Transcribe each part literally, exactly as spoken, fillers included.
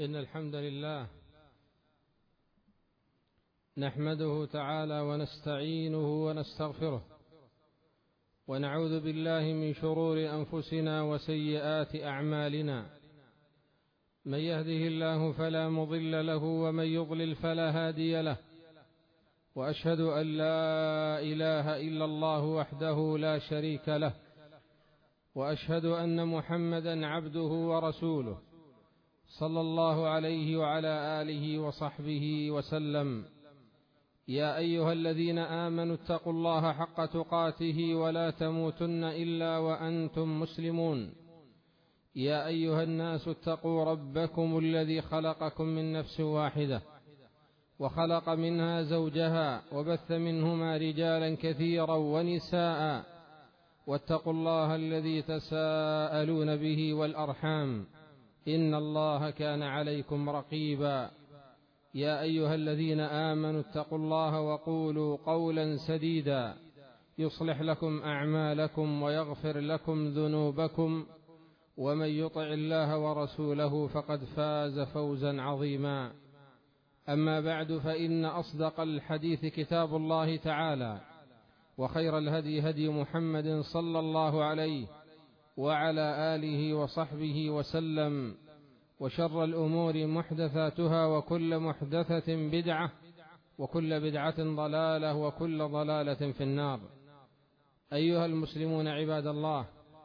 إن الحمد لله نحمده تعالى ونستعينه ونستغفره، ونعوذ بالله من شرور أنفسنا وسيئات أعمالنا. من يهده الله فلا مضل له، ومن يضلل فلا هادي له. وأشهد أن لا إله إلا الله وحده لا شريك له، وأشهد أن محمدا عبده ورسوله صلى الله عليه وعلى آله وصحبه وسلم. يا أيها الذين آمنوا اتقوا الله حق تقاته ولا تموتن إلا وأنتم مسلمون. يا أيها الناس اتقوا ربكم الذي خلقكم من نفس واحدة، وخلق منها زوجها، وبث منهما رجالا كثيرا ونساء. واتقوا الله الذي تساءلون به والأرحام، إن الله كان عليكم رقيبا. يا أيها الذين آمنوا اتقوا الله وقولوا قولا سديدا يصلح لكم أعمالكم ويغفر لكم ذنوبكم، ومن يطع الله ورسوله فقد فاز فوزا عظيما. أما بعد، فإن أصدق الحديث كتاب الله تعالى، وخير الهدي هدي محمد صلى الله عليه وعلى آله وصحبه وسلم. وشر الأمور محدثاتها، وكل محدثة بدعة، وكل بدعة ضلالة، وكل ضلالة في النار. أيها المسلمون عباد الله،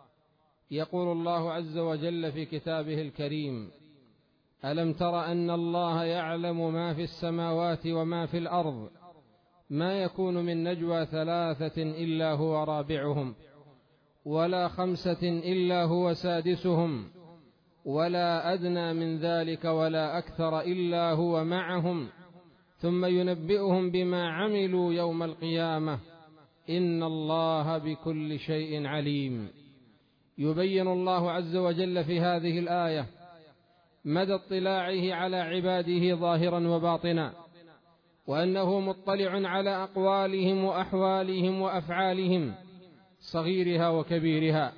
يقول الله عز وجل في كتابه الكريم: ألم تر أن الله يعلم ما في السماوات وما في الأرض، ما يكون من نجوى ثلاثة إلا هو رابعهم، ولا خمسة إلا هو سادسهم، ولا أدنى من ذلك ولا أكثر إلا هو معهم، ثم ينبئهم بما عملوا يوم القيامة، إن الله بكل شيء عليم. يبين الله عز وجل في هذه الآية مدى اطلاعه على عباده ظاهرا وباطنا، وأنه مطلع على أقوالهم وأحوالهم وأفعالهم صغيرها وكبيرها.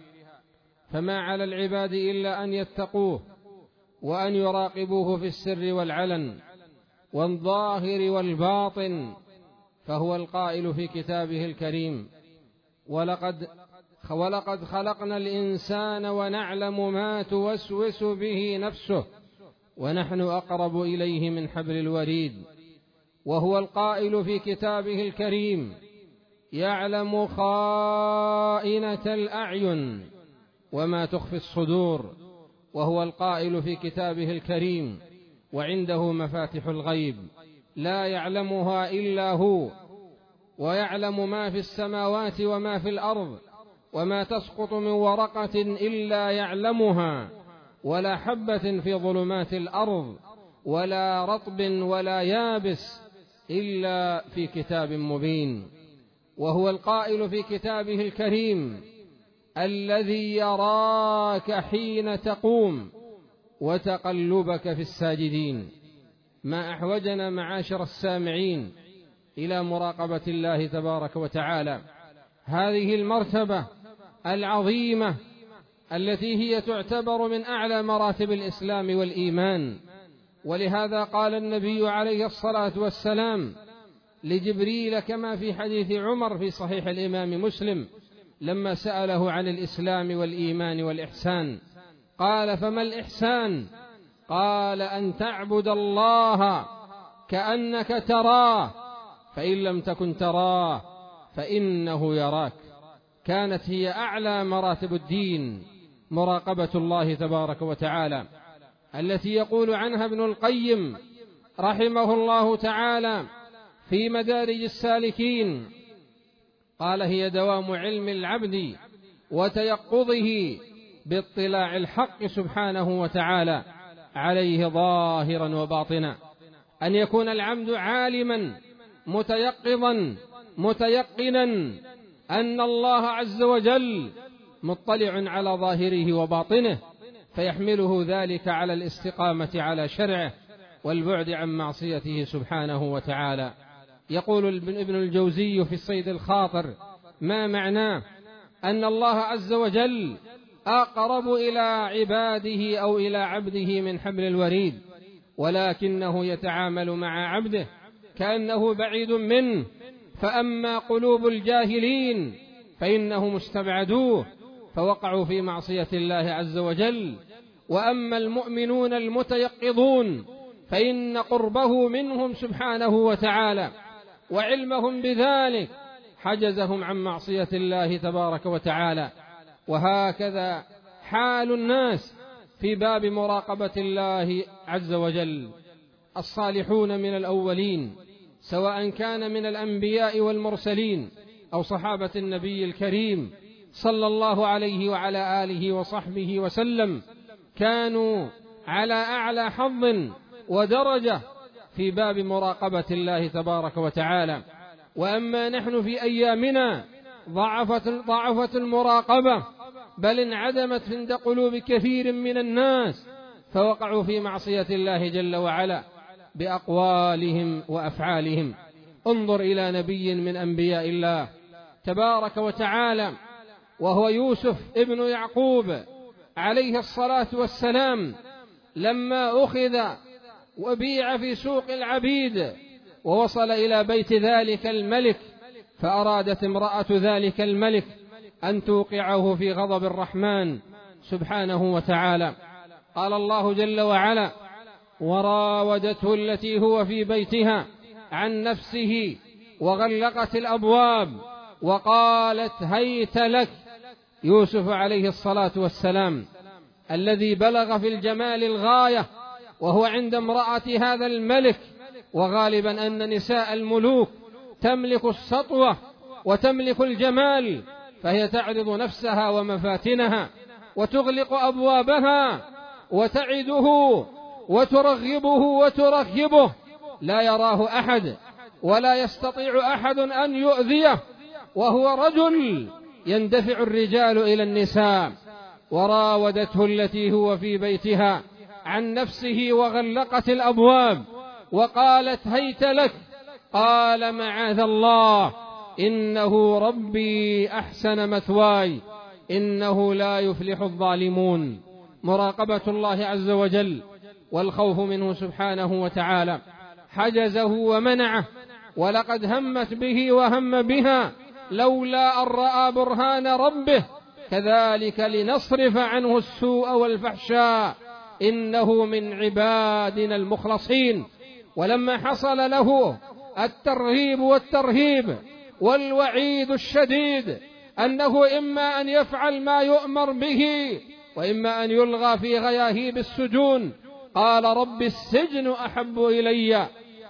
فما على العباد إلا أن يتقوه، وأن يراقبوه في السر والعلن والظاهر والباطن. فهو القائل في كتابه الكريم: ولقد ولقد خلقنا الإنسان ونعلم ما توسوس به نفسه، ونحن أقرب إليه من حبل الوريد. وهو القائل في كتابه الكريم: يعلم خائنة الأعين وما تخفي الصدور. وهو القائل في كتابه الكريم: وعنده مفاتح الغيب لا يعلمها إلا هو، ويعلم ما في السماوات وما في الأرض، وما تسقط من ورقة إلا يعلمها، ولا حبة في ظلمات الأرض، ولا رطب ولا يابس إلا في كتاب مبين. وهو القائل في كتابه الكريم: الذي يراك حين تقوم وتقلبك في الساجدين. ما أحوجنا معاشر السامعين إلى مراقبة الله تبارك وتعالى، هذه المرتبة العظيمة التي هي تعتبر من أعلى مراتب الإسلام والإيمان. ولهذا قال النبي عليه الصلاة والسلام لجبريل كما في حديث عمر في صحيح الإمام مسلم لما سأله عن الإسلام والإيمان والإحسان، قال: فما الإحسان؟ قال: أن تعبد الله كأنك تراه، فإن لم تكن تراه فإنه يراك. كانت هي أعلى مراتب الدين مراقبة الله تبارك وتعالى، التي يقول عنها ابن القيم رحمه الله تعالى في مدارج السالكين، قال: هي دوام علم العبد وتيقظه باطلاع الحق سبحانه وتعالى عليه ظاهرا وباطنا. أن يكون العبد عالما متيقظا متيقنا أن الله عز وجل مطلع على ظاهره وباطنه، فيحمله ذلك على الاستقامة على شرعه والبعد عن معصيته سبحانه وتعالى. يقول ابن الجوزي في الصيد الخاطر: ما معناه؟ أن الله عز وجل أقرب إلى عباده أو إلى عبده من حبل الوريد، ولكنه يتعامل مع عبده كأنه بعيد منه. فأما قلوب الجاهلين فإنهم استبعدوه فوقعوا في معصية الله عز وجل، وأما المؤمنون المتيقظون فإن قربه منهم سبحانه وتعالى وعلمهم بذلك حجزهم عن معصية الله تبارك وتعالى. وهكذا حال الناس في باب مراقبة الله عز وجل. الصالحون من الأولين سواء كان من الأنبياء والمرسلين أو صحابة النبي الكريم صلى الله عليه وعلى آله وصحبه وسلم كانوا على أعلى حظ ودرجة في باب مراقبة الله تبارك وتعالى. وأما نحن في أيامنا ضعفت, ضعفت المراقبة، بل انعدمت عند قلوب كثير من الناس، فوقعوا في معصية الله جل وعلا بأقوالهم وأفعالهم. انظر إلى نبي من أنبياء الله تبارك وتعالى وهو يوسف ابن يعقوب عليه الصلاة والسلام، لما أخذ وبيع في سوق العبيد ووصل إلى بيت ذلك الملك، فأرادت امرأة ذلك الملك أن توقعه في غضب الرحمن سبحانه وتعالى. قال الله جل وعلا: وراودته التي هو في بيتها عن نفسه وغلقت الأبواب وقالت هيت لك. يوسف عليه الصلاة والسلام الذي بلغ في الجمال الغاية وهو عند امرأة هذا الملك، وغالبا أن نساء الملوك تملك السطوة وتملك الجمال، فهي تعرض نفسها ومفاتنها وتغلق أبوابها وتعده وترغبه وترهبه، لا يراه أحد ولا يستطيع أحد أن يؤذيه، وهو رجل يندفع الرجال إلى النساء. وراودته التي هو في بيتها عن نفسه وغلقت الأبواب وقالت هيت لك. قال معاذ الله إنه ربي أحسن مثواي إنه لا يفلح الظالمون. مراقبة الله عز وجل والخوف منه سبحانه وتعالى حجزه ومنعه، ولقد همت به وهم بها لولا أن رأى برهان ربه، كذلك لنصرف عنه السوء والفحشاء إنه من عبادنا المخلصين. ولما حصل له الترهيب والترهيب والوعيد الشديد أنه إما أن يفعل ما يؤمر به وإما أن يلغى في غياهيب السجون، قال رب السجن أحب إلي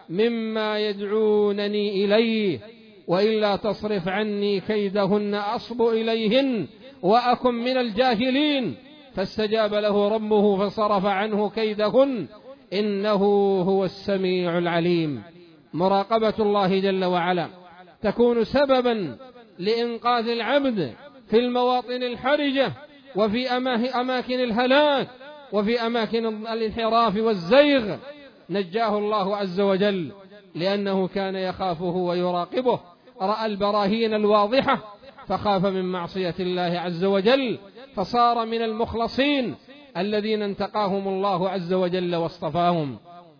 مما يدعونني إليه وإلا تصرف عني كيدهن أصب إليهن وأكن من الجاهلين. فاستجاب له ربه فصرف عنه كيدهن إنه هو السميع العليم. مراقبة الله جل وعلا تكون سببا لإنقاذ العبد في المواطن الحرجة وفي أماكن الهلاك وفي أماكن الانحراف والزيغ. نجاه الله عز وجل لأنه كان يخافه ويراقبه، رأى البراهين الواضحة فخاف من معصية الله عز وجل، فصار من المخلصين الذين انتقاهم الله عز وجل واصطفاهم.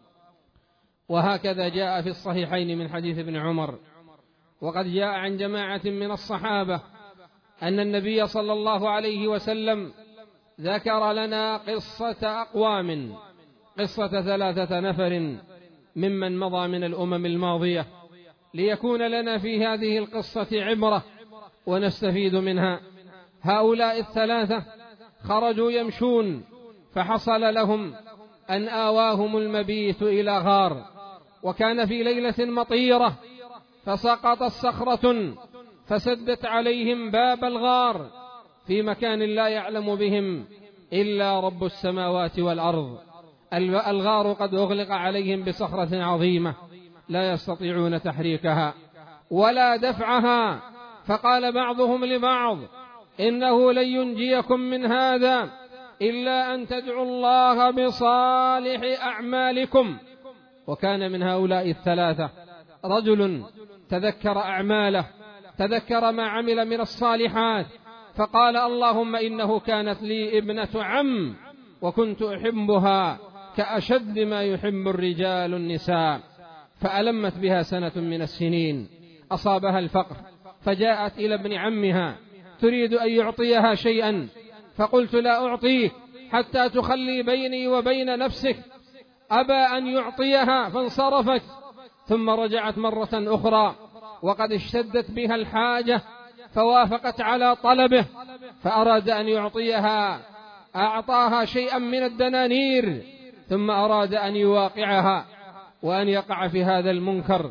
وهكذا جاء في الصحيحين من حديث ابن عمر، وقد جاء عن جماعة من الصحابة أن النبي صلى الله عليه وسلم ذكر لنا قصة أقوام، قصة ثلاثة نفر ممن مضى من الأمم الماضية، ليكون لنا في هذه القصة عبرة ونستفيد منها. هؤلاء الثلاثة خرجوا يمشون فحصل لهم أن آواهم المبيت إلى غار، وكان في ليلة مطيرة فسقطت صخرة فسدت عليهم باب الغار في مكان لا يعلم بهم إلا رب السماوات والأرض. الغار قد أغلق عليهم بصخرة عظيمة لا يستطيعون تحريكها ولا دفعها، فقال بعضهم لبعض إنه لن ينجيكم من هذا إلا أن تدعوا الله بصالح أعمالكم. وكان من هؤلاء الثلاثة رجل تذكر أعماله، تذكر ما عمل من الصالحات، فقال اللهم إنه كانت لي ابنة عم وكنت أحبها، كأشد ما يحب الرجال النساء. فألمت بها سنة من السنين، أصابها الفقر، فجاءت إلى ابن عمها تريد أن يعطيها شيئا، فقلت لا أعطيك حتى تخلي بيني وبين نفسك. أبى أن يعطيها فانصرفت، ثم رجعت مرة أخرى وقد اشتدت بها الحاجة، فوافقت على طلبه، فأراد أن يعطيها، أعطاها شيئا من الدنانير، ثم أراد أن يواقعها وأن يقع في هذا المنكر.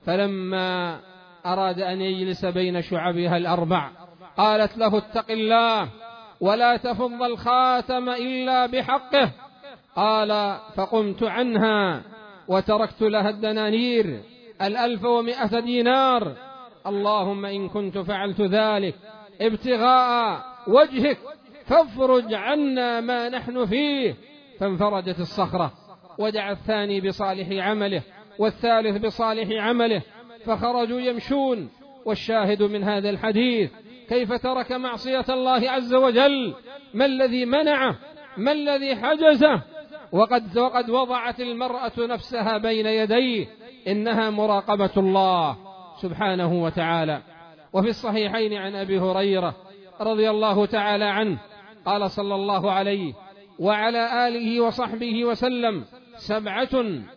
فلما أراد أن يجلس بين شعبها الأربع قالت له اتق الله ولا تفض الخاتم إلا بحقه. قال فقمت عنها وتركت لها الدنانير الألف ومئة دينار. اللهم إن كنت فعلت ذلك ابتغاء وجهك فافرج عنا ما نحن فيه. فانفرجت الصخرة، ودعا الثاني بصالح عمله والثالث بصالح عمله، فخرجوا يمشون. والشاهد من هذا الحديث كيف ترك معصية الله عز وجل، ما الذي منعه، ما الذي حجزه، وقد, وقد وضعت المرأة نفسها بين يديه، إنها مراقبة الله سبحانه وتعالى. وفي الصحيحين عن أبي هريرة رضي الله تعالى عنه قال صلى الله عليه وعلى آله وصحبه وسلم سبعة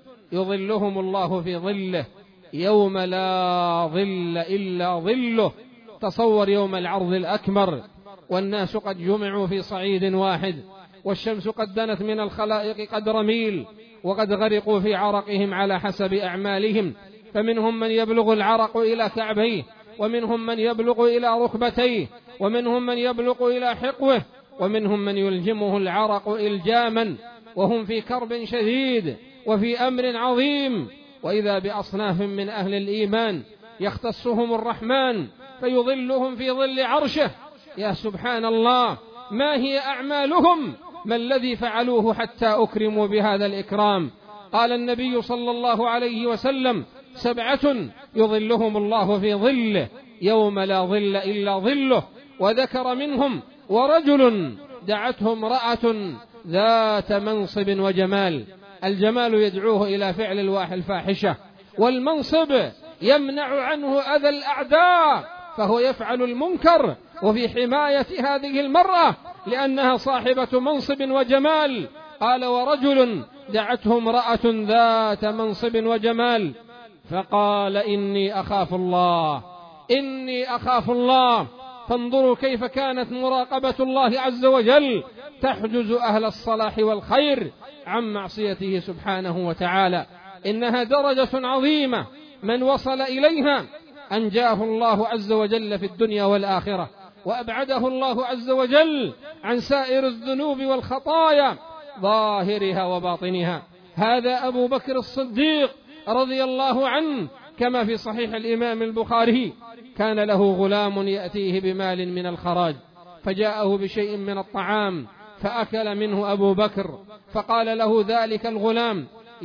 يظلهم الله في ظله يوم لا ظل إلا ظله. تصور يوم العرض الأكبر والناس قد جمعوا في صعيد واحد، والشمس قد دنت من الخلائق قدر ميل، وقد غرقوا في عرقهم على حسب أعمالهم، فمنهم من يبلغ العرق إلى كعبيه، ومنهم من يبلغ إلى ركبتيه، ومنهم من يبلغ إلى حقوه، ومنهم من يلجمه العرق إلجاما، وهم في كرب شديد وفي أمر عظيم. وإذا بأصناف من أهل الإيمان يختصهم الرحمن فيظلهم في ظل عرشه. يا سبحان الله، ما هي أعمالهم؟ ما الذي فعلوه حتى أكرموا بهذا الإكرام؟ قال النبي صلى الله عليه وسلم سبعة يظلهم الله في ظله يوم لا ظل إلا ظله. وذكر منهم ورجل دعته امرأة ذات منصب وجمال. الجمال يدعوه إلى فعل الفاحشة، والمنصب يمنع عنه أذى الأعداء، فهو يفعل المنكر. وفي حماية هذه المرأة لأنها صاحبة منصب وجمال قال ورجل دعته امرأة ذات منصب وجمال فقال إني أخاف الله، إني أخاف الله. فانظروا كيف كانت مراقبة الله عز وجل تحجز أهل الصلاح والخير عن معصيته سبحانه وتعالى. إنها درجة عظيمة، من وصل إليها أنجاه الله عز وجل في الدنيا والآخرة، وأبعده الله عز وجل عن سائر الذنوب والخطايا ظاهرها وباطنها. هذا أبو بكر الصديق رضي الله عنه، كما في صحيح الإمام البخاري كان له غلام يأتيه بمال من الخراج، فجاءه بشيء من الطعام فأكل منه أبو بكر، فقال له ذلك الغلام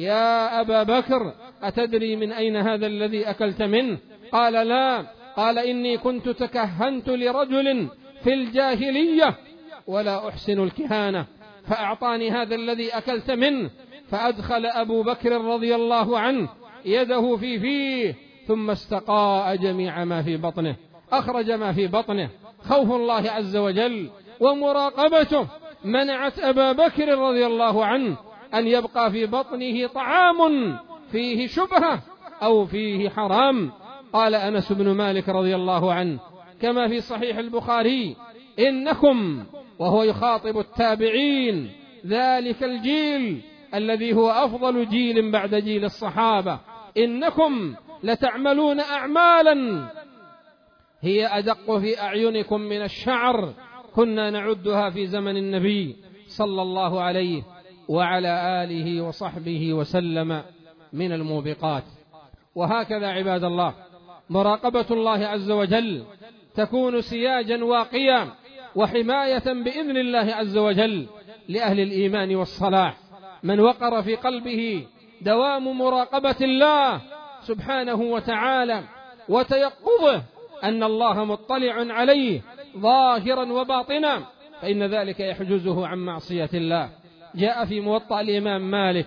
يا أبا بكر أتدري من أين هذا الذي أكلت منه؟ قال لا. قال إني كنت تكهنت لرجل في الجاهلية ولا أحسن الكهانة، فأعطاني هذا الذي أكلت منه. فأدخل أبو بكر رضي الله عنه يده في فيه ثم استقاء جميع ما في بطنه، أخرج ما في بطنه. خوف الله عز وجل ومراقبته منعت أبا بكر رضي الله عنه أن يبقى في بطنه طعام فيه شبهة أو فيه حرام. قال أنس بن مالك رضي الله عنه كما في صحيح البخاري إنكم، وهو يخاطب التابعين، ذلك الجيل الذي هو أفضل جيل بعد جيل الصحابة، إنكم لتعملون أعمالا هي أدق في أعينكم من الشعر كنا نعدها في زمن النبي صلى الله عليه وعلى آله وصحبه وسلم من الموبقات. وهكذا عباد الله مراقبة الله عز وجل تكون سياجا واقيا وحماية بإذن الله عز وجل لأهل الإيمان والصلاح. من وقر في قلبه دوام مراقبة الله سبحانه وتعالى وتيقظه أن الله مطلع عليه ظاهرا وباطنا، فإن ذلك يحجزه عن معصية الله. جاء في موطأ الإمام مالك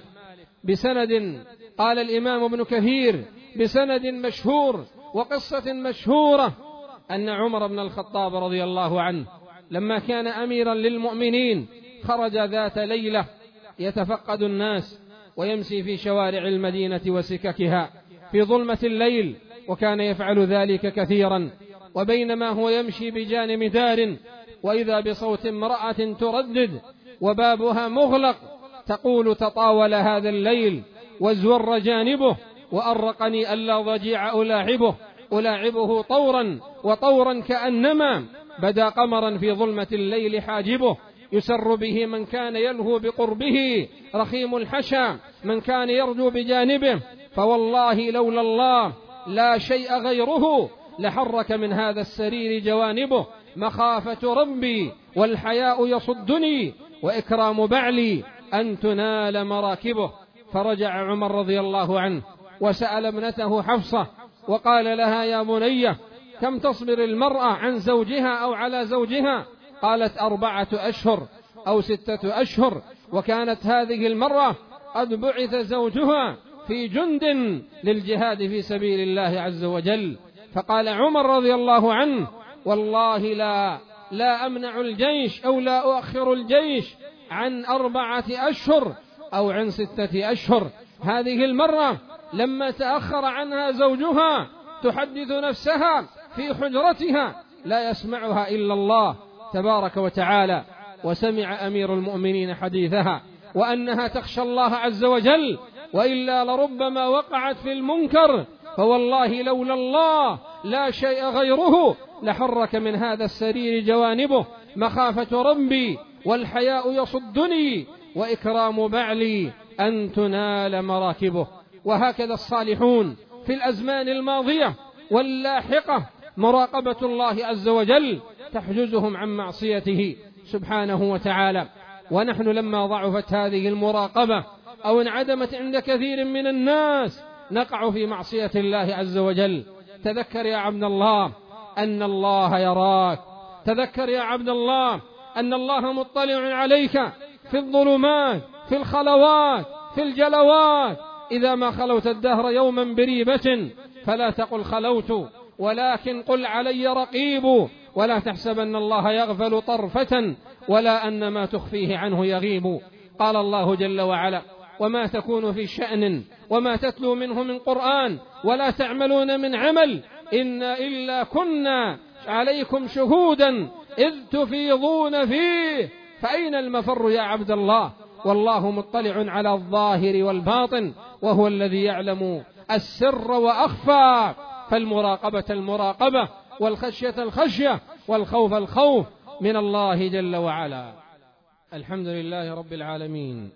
بسند، قال الإمام ابن كثير بسند مشهور وقصة مشهورة، أن عمر بن الخطاب رضي الله عنه لما كان أميرا للمؤمنين خرج ذات ليلة يتفقد الناس ويمشي في شوارع المدينة وسككها في ظلمة الليل، وكان يفعل ذلك كثيرا. وبينما هو يمشي بجانب دار وإذا بصوت امرأة تردد وبابها مغلق تقول: تطاول هذا الليل وازور جانبه وأرقني ألا ضجيع ألاعبه ألاعبه طورا وطورا كأنما بدا قمرا في ظلمة الليل حاجبه، يسر به من كان يلهو بقربه رخيم الحشا من كان يرجو بجانبه، فوالله لولا الله لا شيء غيره لحرك من هذا السرير جوانبه، مخافة ربي والحياء يصدني وإكرام بعلي أن تنال مراكبه. فرجع عمر رضي الله عنه وسأل ابنته حفصة وقال لها: يا بني، كم تصبر المرأة عن زوجها أو على زوجها؟ قالت: أربعة أشهر أو ستة أشهر. وكانت هذه المرأة قد بعث زوجها في جند للجهاد في سبيل الله عز وجل. فقال عمر رضي الله عنه: والله لا لا أمنع الجيش أو لا أؤخر الجيش عن أربعة أشهر أو عن ستة أشهر. هذه المرة لما تأخر عنها زوجها تحدث نفسها في حجرتها لا يسمعها إلا الله تبارك وتعالى، وسمع أمير المؤمنين حديثها وأنها تخشى الله عز وجل، وإلا لربما وقعت في المنكر، فوالله لولا الله لا شيء غيره لحرك من هذا السرير جوانبه، مخافة ربي والحياء يصدني وإكرام بعلي أن تنال مراكبه. وهكذا الصالحون في الأزمان الماضية واللاحقة مراقبة الله عز وجل تحجزهم عن معصيته سبحانه وتعالى. ونحن لما ضعفت هذه المراقبة أو انعدمت عند كثير من الناس نقع في معصية الله عز وجل. تذكر يا عبد الله أن الله يراك، تذكر يا عبد الله أن الله مطلع عليك في الظلمات في الخلوات في الجلوات. إذا ما خلوت الدهر يوما بريبة فلا تقل خلوت، ولكن قل علي رقيب، ولا تحسبن الله يغفل طرفة ولا أن ما تخفيه عنه يغيب. قال الله جل وعلا: وما تكون في شأن وما تتلو منه من قرآن ولا تعملون من عمل إنا إلا كنا عليكم شهودا إذ تفيضون فيه. فأين المفر يا عبد الله؟ والله مطلع على الظاهر والباطن، وهو الذي يعلم السر وأخفى. فالمراقبة المراقبة، والخشية الخشية، والخوف الخوف من الله جل وعلا. الحمد لله رب العالمين،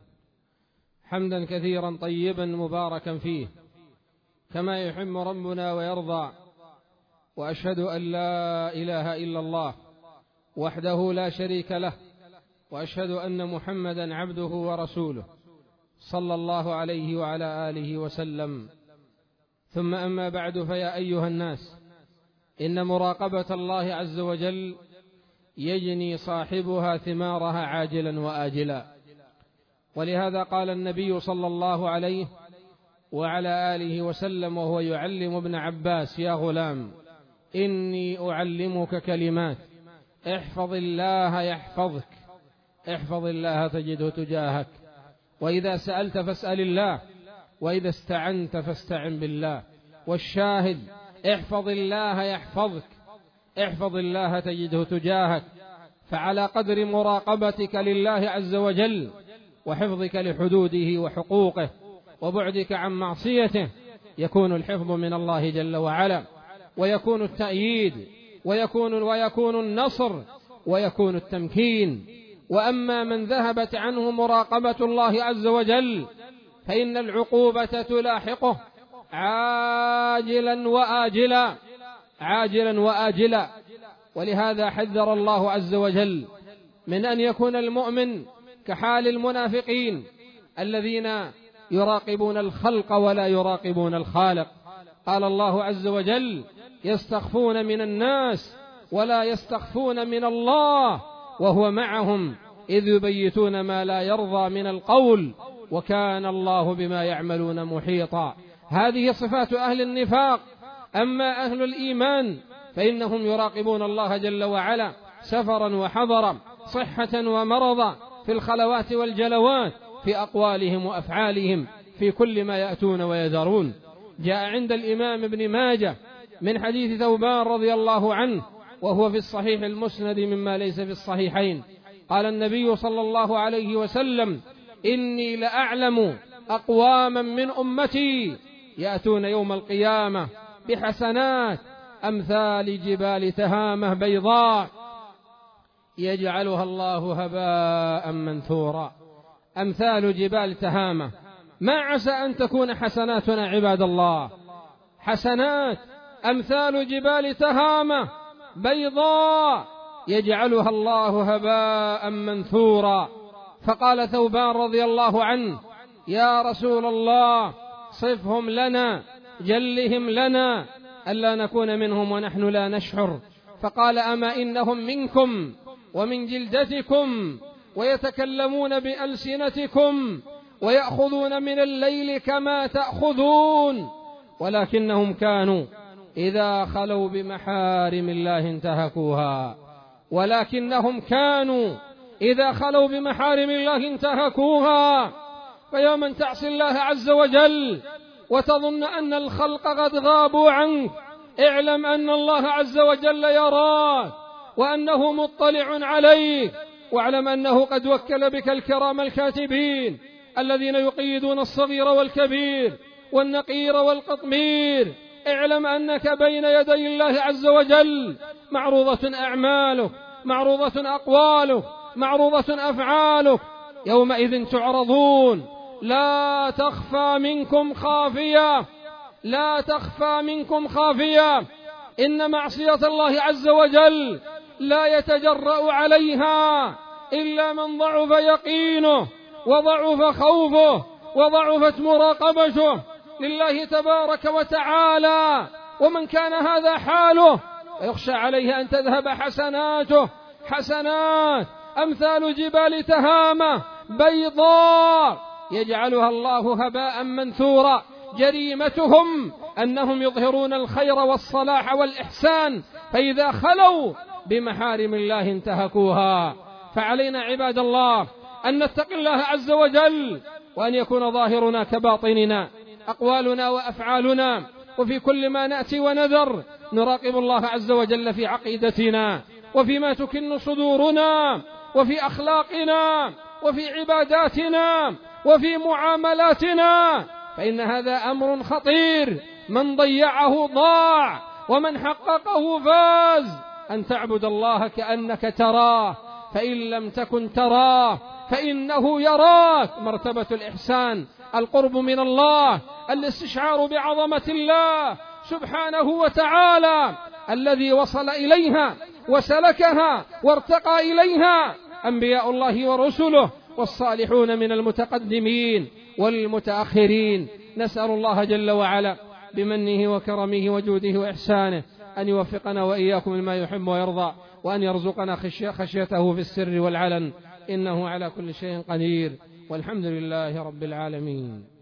حمدا كثيرا طيبا مباركا فيه كما يحب ربنا ويرضى. وأشهد أن لا إله إلا الله وحده لا شريك له، وأشهد أن محمدا عبده ورسوله صلى الله عليه وعلى آله وسلم. ثم أما بعد، فيا أيها الناس، إن مراقبة الله عز وجل يجني صاحبها ثمارها عاجلا وآجلا. ولهذا قال النبي صلى الله عليه وعلى آله وسلم وهو يعلم ابن عباس: يا غلام إني أعلمك كلمات احفظ الله يحفظك، احفظ الله تجده تجاهك، وإذا سألت فاسأل الله، وإذا استعنت فاستعن بالله. والشاهد: احفظ الله يحفظك، احفظ الله تجده تجاهك. فعلى قدر مراقبتك لله عز وجل وحفظك لحدوده وحقوقه وبعدك عن معصيته يكون الحفظ من الله جل وعلا، ويكون التأييد، ويكون, ويكون النصر، ويكون التمكين. وأما من ذهبت عنه مراقبة الله عز وجل فإن العقوبة تلاحقه عاجلا وآجلا، عاجلا وآجلا. ولهذا حذر الله عز وجل من أن يكون المؤمن كحال المنافقين الذين يراقبون الخلق ولا يراقبون الخالق. قال الله عز وجل: يستخفون من الناس ولا يستخفون من الله وهو معهم إذ يبيتون ما لا يرضى من القول وكان الله بما يعملون محيطا. هذه صفات أهل النفاق. أما أهل الإيمان فإنهم يراقبون الله جل وعلا سفرا وحضرا، صحة ومرضا، في الخلوات والجلوات، في أقوالهم وأفعالهم، في كل ما يأتون ويذرون. جاء عند الإمام ابن ماجه من حديث ثوبان رضي الله عنه وهو في الصحيح المسند مما ليس في الصحيحين، قال النبي صلى الله عليه وسلم: إني لأعلم أقواما من أمتي يأتون يوم القيامة بحسنات أمثال جبال تهامة بيضاء يجعلها الله هباء منثورا. أمثال جبال تهامة، ما عسى أن تكون حسناتنا عباد الله حسنات أمثال جبال تهامة بيضاء يجعلها الله هباء منثورا. فقال ثوبان رضي الله عنه: يا رسول الله صفهم لنا، جلهم لنا، ألا نكون منهم ونحن لا نشعر. فقال: أما إنهم منكم ومن جلدتكم ويتكلمون بألسنتكم ويأخذون من الليل كما تأخذون، ولكنهم كانوا إذا خلوا بمحارم الله انتهكوها ولكنهم كانوا إذا خلوا بمحارم الله انتهكوها. فيا من تعصي الله عز وجل وتظن أن الخلق قد غابوا عنك، اعلم أن الله عز وجل يراك وأنه مطلع عليك، واعلم أنه قد وكل بك الكرام الكاتبين الذين يقيدون الصغير والكبير والنقير والقطمير. اعلم أنك بين يدي الله عز وجل معروضة أعمالك، معروضة أقوالك، معروضة أفعالك، يومئذ تعرضون لا تخفى منكم خافية، لا تخفى منكم خافية. إن معصية الله عز وجل لا يتجرأ عليها إلا من ضعف يقينه وضعف خوفه وضعفت مراقبته لله تبارك وتعالى. ومن كان هذا حاله يخشى عليه أن تذهب حسناته، حسنات أمثال جبال تهامة بيضاء يجعلها الله هباء منثورا. جريمتهم أنهم يظهرون الخير والصلاح والإحسان، فإذا خلوا بمحارم الله انتهكوها. فعلينا عباد الله أن نتقي الله عز وجل، وأن يكون ظاهرنا كباطننا، أقوالنا وأفعالنا، وفي كل ما نأتي ونذر نراقب الله عز وجل في عقيدتنا وفيما تكن صدورنا وفي أخلاقنا وفي عباداتنا وفي معاملاتنا، فإن هذا أمر خطير، من ضيعه ضاع ومن حققه فاز. أن تعبد الله كأنك تراه، فإن لم تكن تراه فإنه يراك. مرتبة الإحسان القرب من الله، الاستشعار بعظمة الله سبحانه وتعالى الذي وصل إليها وسلكها وارتقى إليها أنبياء الله ورسله والصالحون من المتقدمين والمتأخرين. نسأل الله جل وعلا بمنه وكرمه وجوده وإحسانه أن يوفقنا وإياكم لما يحب ويرضى، وأن يرزقنا خشيته في السر والعلن، إنه على كل شيء قدير، والحمد لله رب العالمين.